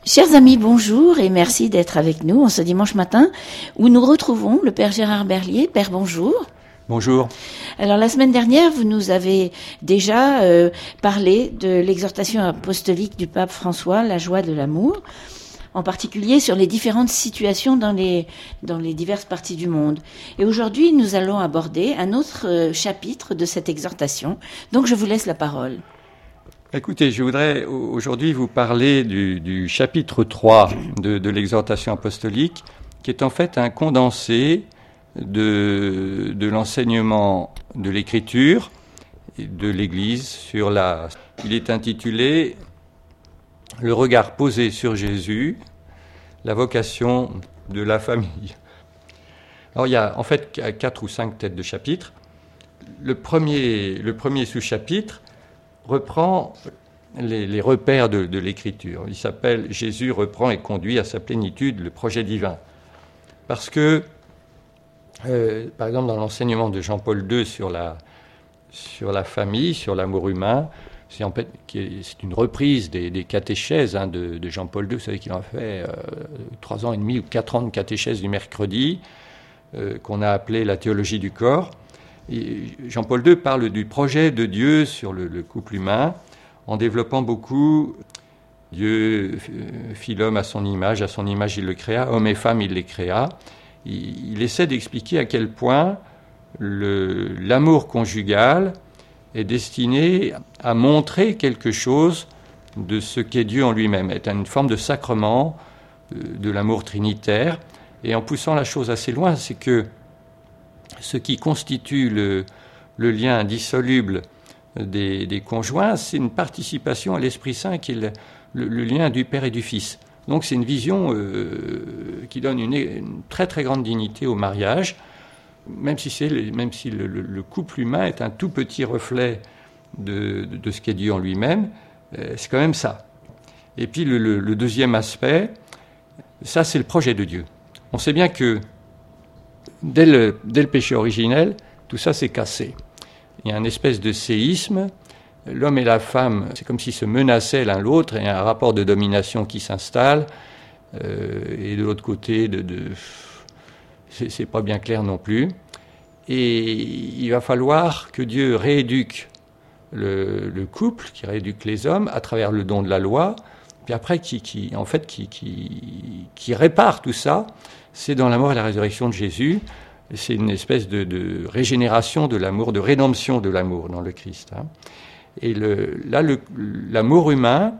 Chers amis, bonjour et merci d'être avec nous en ce dimanche matin où nous retrouvons le Père Gérard Berlier. Père, bonjour. Bonjour. Alors la semaine dernière, vous nous avez déjà parlé de l'exhortation apostolique du pape François, la joie de l'amour, en particulier sur les différentes situations dans les diverses parties du monde. Et aujourd'hui, nous allons aborder un autre chapitre de cette exhortation. Donc je vous laisse la parole. Écoutez, je voudrais aujourd'hui vous parler du chapitre 3 de l'exhortation apostolique, qui est en fait un condensé de l'enseignement de l'Écriture et de l'Église Il est intitulé « Le regard posé sur Jésus, la vocation de la famille ». Alors il y a en fait 4 ou 5 têtes de chapitre. Le premier sous-chapitre reprend les repères de l'Écriture. Il s'appelle « Jésus reprend et conduit à sa plénitude le projet divin ». Parce que, par exemple, dans l'enseignement de Jean-Paul II sur la famille, sur l'amour humain, c'est une reprise des catéchèses de Jean-Paul II. Vous savez qu'il en a fait 3 ans et demi ou 4 ans de catéchèse du mercredi, qu'on a appelé la théologie du corps. Et Jean-Paul II parle du projet de Dieu sur le couple humain, en développant beaucoup. Dieu fit l'homme à son image il le créa, homme et femme il les créa. Il essaie d'expliquer à quel point l'amour conjugal est destiné à montrer quelque chose de ce qu'est Dieu en lui-même, est une forme de sacrement de l'amour trinitaire. Et en poussant la chose assez loin, c'est que ce qui constitue le lien indissoluble des conjoints, c'est une participation à l'Esprit Saint qui est le lien du Père et du Fils. Donc c'est une vision qui donne une très très grande dignité au mariage, même si le couple humain est un tout petit reflet de ce qu'est Dieu en lui-même, c'est quand même ça. Et puis le deuxième aspect, ça c'est le projet de Dieu. On sait bien que dès le péché originel, tout ça s'est cassé. Il y a une espèce de séisme. L'homme et la femme, c'est comme s'ils se menaçaient l'un l'autre, et il y a un rapport de domination qui s'installe. Et de l'autre côté, c'est pas bien clair non plus. Et il va falloir que Dieu rééduque le couple, qui rééduque les hommes à travers le don de la loi, puis après qui répare tout ça. C'est dans la mort et la résurrection de Jésus. C'est une espèce de régénération de l'amour, de rédemption de l'amour dans le Christ. Et l'amour humain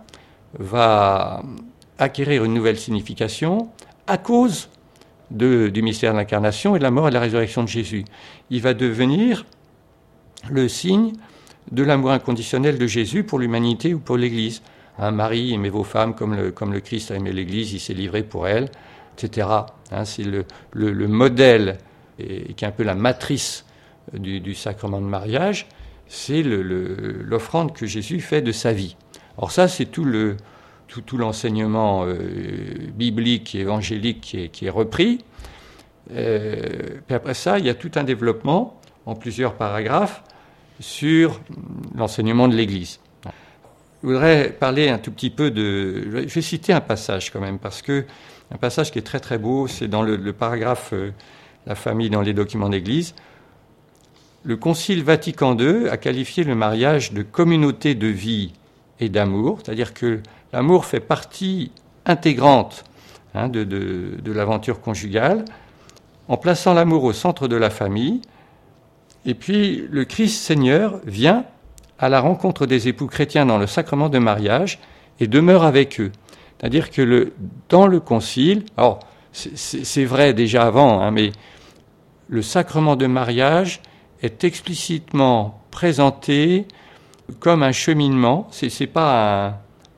va acquérir une nouvelle signification à cause du mystère de l'incarnation et de la mort et de la résurrection de Jésus. Il va devenir le signe de l'amour inconditionnel de Jésus pour l'humanité ou pour l'Église. Marie, aimez vos femmes comme le Christ a aimé l'Église, il s'est livré pour elle, etc. C'est le modèle et qui est un peu la matrice du sacrement de mariage, c'est l'offrande que Jésus fait de sa vie. Alors ça, c'est tout l'enseignement biblique et évangélique qui est repris. Puis après ça, il y a tout un développement en plusieurs paragraphes sur l'enseignement de l'Église. Je voudrais parler un tout petit peu je vais citer un passage quand même, parce que un passage qui est très très beau, c'est dans le paragraphe la famille dans les documents d'Église. Le Concile Vatican II a qualifié le mariage de communauté de vie et d'amour, c'est-à-dire que l'amour fait partie intégrante de l'aventure conjugale, en plaçant l'amour au centre de la famille. Et puis le Christ Seigneur vient à la rencontre des époux chrétiens dans le sacrement de mariage et demeure avec eux. C'est-à-dire que dans le Concile, alors c'est vrai déjà avant, mais le sacrement de mariage est explicitement présenté comme un cheminement. C'est pas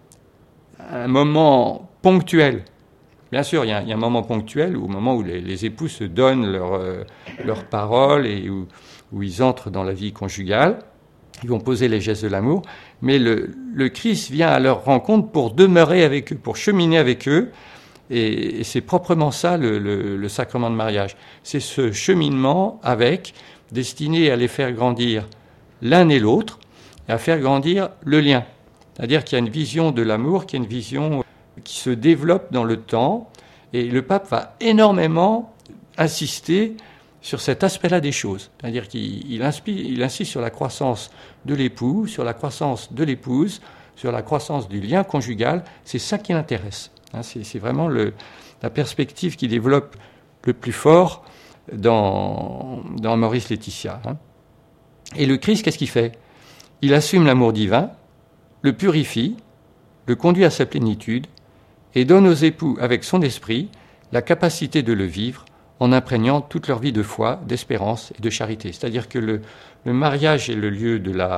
un moment ponctuel. Bien sûr, il y a un moment ponctuel, au moment où les époux se donnent leurs paroles et où ils entrent dans la vie conjugale. Ils vont poser les gestes de l'amour. Mais le Christ vient à leur rencontre pour demeurer avec eux, pour cheminer avec eux. Et c'est proprement ça le sacrement de mariage. C'est ce cheminement destiné à les faire grandir l'un et l'autre, et à faire grandir le lien. C'est-à-dire qu'il y a une vision de l'amour qui est une vision qui se développe dans le temps, et le pape va énormément insister sur cet aspect-là des choses. C'est-à-dire qu'il insiste sur la croissance de l'époux, sur la croissance de l'épouse, sur la croissance du lien conjugal. C'est ça qui l'intéresse. C'est vraiment la perspective qui développe le plus fort dans Maurice Laetitia. Et le Christ, qu'est-ce qu'il fait? Il assume l'amour divin, le purifie, le conduit à sa plénitude et donne aux époux, avec son esprit, la capacité de le vivre en imprégnant toute leur vie de foi, d'espérance et de charité. C'est-à-dire que le mariage est le lieu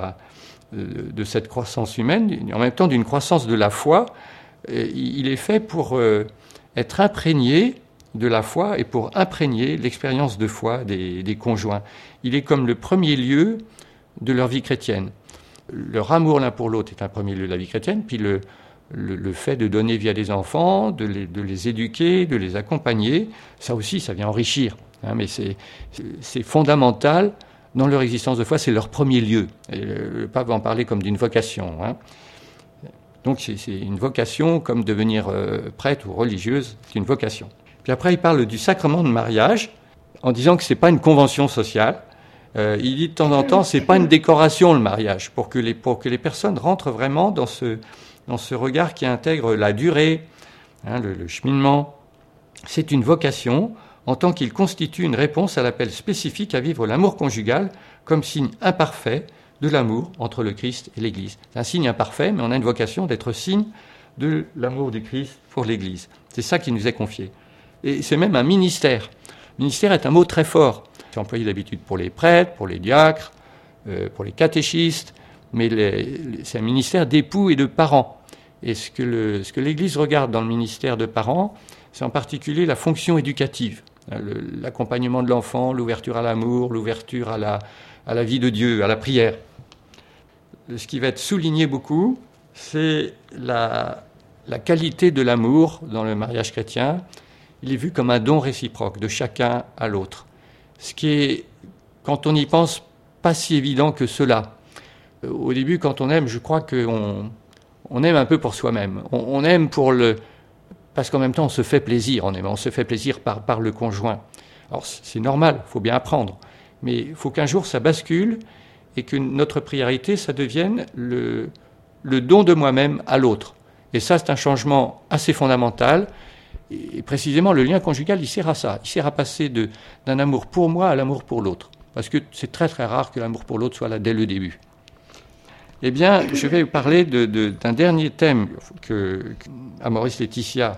de cette croissance humaine, en même temps d'une croissance de la foi. Il est fait pour être imprégné de la foi et pour imprégner l'expérience de foi des conjoints. Il est comme le premier lieu de leur vie chrétienne. Leur amour l'un pour l'autre est un premier lieu de la vie chrétienne, puis le fait de donner vie à des enfants, de les éduquer, de les accompagner, ça aussi, ça vient enrichir. Mais c'est fondamental dans leur existence de foi, c'est leur premier lieu. Et le pape va en parler comme d'une vocation. Donc c'est une vocation, comme devenir prêtre ou religieuse, c'est une vocation. Puis après, il parle du sacrement de mariage, en disant que c'est pas une convention sociale. Il dit de temps en temps, c'est pas une décoration le mariage, pour que les personnes rentrent vraiment dans ce regard qui intègre la durée, le cheminement. C'est une vocation, en tant qu'il constitue une réponse à l'appel spécifique à vivre l'amour conjugal comme signe imparfait de l'amour entre le Christ et l'Église. C'est un signe imparfait, mais on a une vocation d'être signe de l'amour du Christ pour l'Église. C'est ça qui nous est confié. Et c'est même un ministère. Ministère est un mot très fort. C'est employé d'habitude pour les prêtres, pour les diacres, pour les catéchistes, mais c'est un ministère d'époux et de parents. Et ce que l'Église regarde dans le ministère de parents, c'est en particulier la fonction éducative, l'accompagnement de l'enfant, l'ouverture à l'amour, l'ouverture à la vie de Dieu, à la prière. Ce qui va être souligné beaucoup, c'est la qualité de l'amour dans le mariage chrétien. Il est vu comme un don réciproque de chacun à l'autre. Ce qui est, quand on y pense, pas si évident que cela. Au début, quand on aime, je crois qu'on aime un peu pour soi-même. On aime parce qu'en même temps, on se fait plaisir en aimant. On se fait plaisir par le conjoint. Alors, c'est normal, il faut bien apprendre. Mais il faut qu'un jour, ça bascule et que notre priorité, ça devienne le don de moi-même à l'autre. Et ça, c'est un changement assez fondamental. Et précisément, le lien conjugal, il sert à ça. Il sert à passer d'un amour pour moi à l'amour pour l'autre. Parce que c'est très très rare que l'amour pour l'autre soit là dès le début. Eh bien, je vais vous parler d'un dernier thème que Maurice Laetitia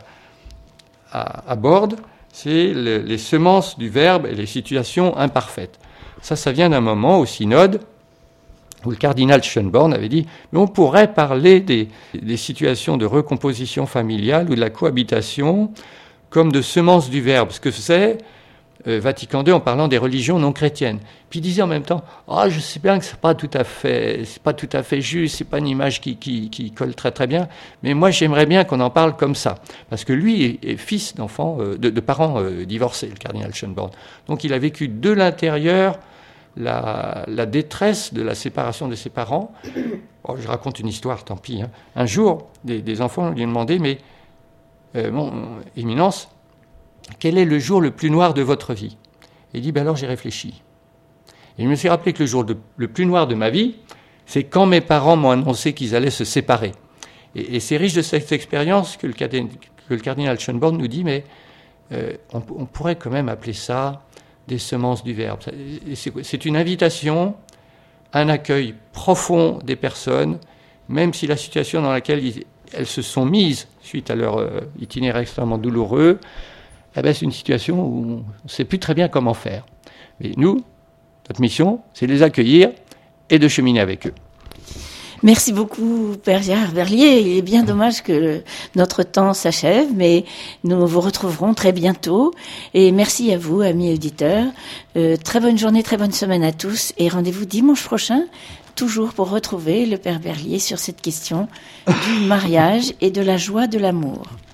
aborde, c'est les semences du verbe et les situations imparfaites. Ça vient d'un moment au synode où le cardinal Schönborn avait dit « Mais on pourrait parler des situations de recomposition familiale ou de la cohabitation comme de semences du verbe. » Ce que c'est Vatican II en parlant des religions non chrétiennes. Puis il disait en même temps « Ah, je sais bien que c'est pas tout à fait juste, c'est pas une image qui colle très très bien, mais moi j'aimerais bien qu'on en parle comme ça. » Parce que lui est fils d'enfants, de parents divorcés, le cardinal Schönborn. Donc il a vécu de l'intérieur la détresse de la séparation de ses parents. Oh, je raconte une histoire, tant pis. Un jour, des enfants lui ont demandé « Mais, Éminence, quel est le jour le plus noir de votre vie ?» Il dit « Alors j'ai réfléchi. Et je me suis rappelé que le jour le plus noir de ma vie, c'est quand mes parents m'ont annoncé qu'ils allaient se séparer. » Et c'est riche de cette expérience que le cardinal Schönborn nous dit « Mais on pourrait quand même appeler ça des semences du verbe. » C'est une invitation, un accueil profond des personnes, même si la situation dans laquelle elles se sont mises suite à leur itinéraire extrêmement douloureux, c'est une situation où on ne sait plus très bien comment faire. Mais nous, notre mission, c'est de les accueillir et de cheminer avec eux. Merci beaucoup, Père Gérard Berlier. Il est bien dommage que notre temps s'achève, mais nous vous retrouverons très bientôt. Et merci à vous, amis auditeurs. Très bonne journée, très bonne semaine à tous. Et rendez-vous dimanche prochain, toujours pour retrouver le Père Berlier sur cette question du mariage et de la joie de l'amour.